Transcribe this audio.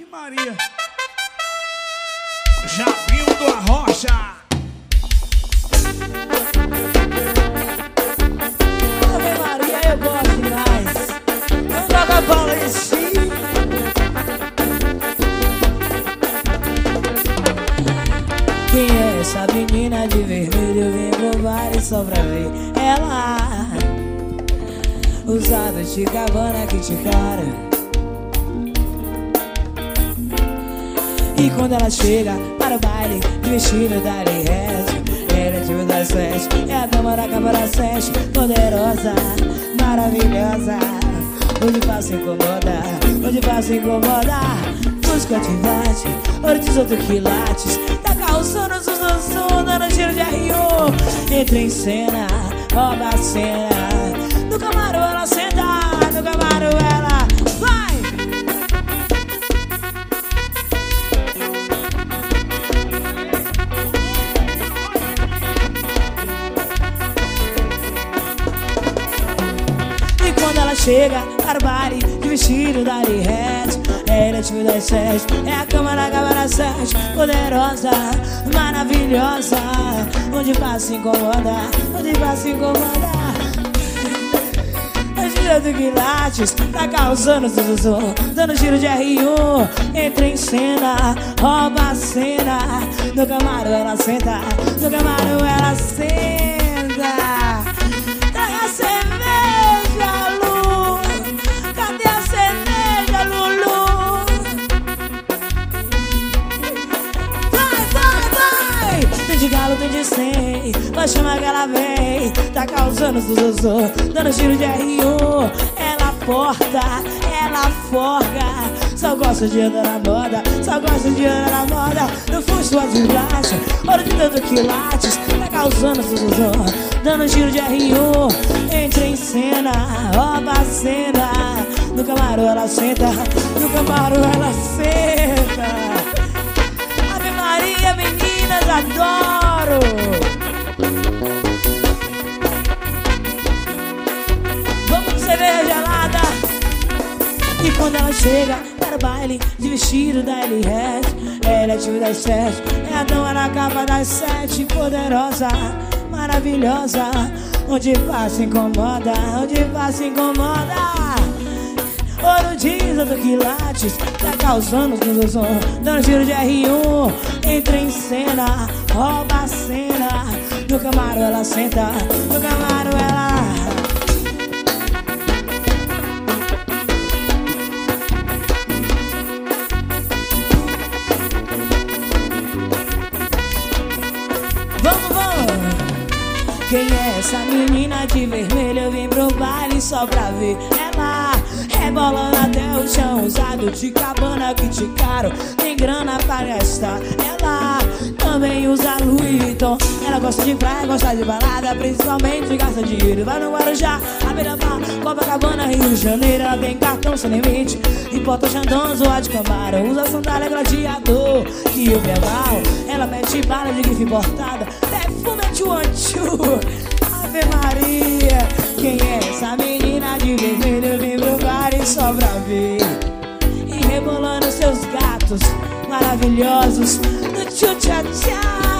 Maria. Japinho do Arrocha. Ave Maria, eu gosto demais. Não joga bola em si. Quem é essa menina de vermelho? Eu vim pro baile só pra ver ela. Usado de cabana que te cara. E quando ela chega para o baile, de vestido da Liette, ela é tipo das sete, é a dama da Câmara 7, poderosa, maravilhosa. Onde passa incomoda, onde passa incomoda. Busca ativate, ouro 18 quilates, tá causando sussurro, dando giro de R.O. Entra em cena, rouba a cena. No camarão ela senta, no camarão ela vai. Quando ela chega para o baile, de vestido da Liette, ela é tipo das sete, é a cama na Câmara 7, poderosa, maravilhosa. Onde passa incomoda, onde passa incomoda. A gira do Quilates, tá causando sussurro, dando giro de R.O. Entra em cena, rouba a cena. No camarão ela senta, no camarão ela senta. Traga a cerveja, Lu. Cadê a cerveja, Lulu? Vai, vai, vai. Tem de galo, tem de 100. Vai chamar que ela vem. Tá causando sussurro, dando giro de R.O. Ela porta, ela forga. Só gosta de andar na moda, só gosta de andar na moda. No fundo de baixo, ouro de tanto quilates, tá causando sussurro, dando giro de R.O. Entra em cena, rouba a cena. No camarão ela senta, no camarão ela senta. Ave Maria, meninas, adoro. Vamos com cerveja gelada. E quando ela chega para o baile, de vestido da Liette, ela é tipo das sete, é a dama na capa das 7, poderosa, maravilhosa. Onde passa incomoda, onde passa incomoda. Ouro diesel do Quilates, tá causando sussurro, dando giro de R.O. Entra em cena, rouba a cena. No camarão ela senta, no camarão ela... Vamos, vamos! Quem é essa menina de vermelho? Eu vim pro baile só pra ver ela rebolando até o chão, usado de cabana que te caro, tem grana pra gastar. Ela também usa Louis Vuitton. Ela gosta de praia, gosta de balada, principalmente gasta dinheiro. Vai no Guarujá, a Beira-Mar, Copacabana, Rio de Janeiro. Ela tem cartão sem limite e bota Xandão, zoa de Camaro. Usa sandália gladiador e o mal. Ela mete bala de grife importada, perfume é tchu-tchu. Ave Maria, quem é essa menina de vermelho? Eu vim pro baile só pra ver. E rebolando seus gatos maravilhosos no tchu-tchá-tchá.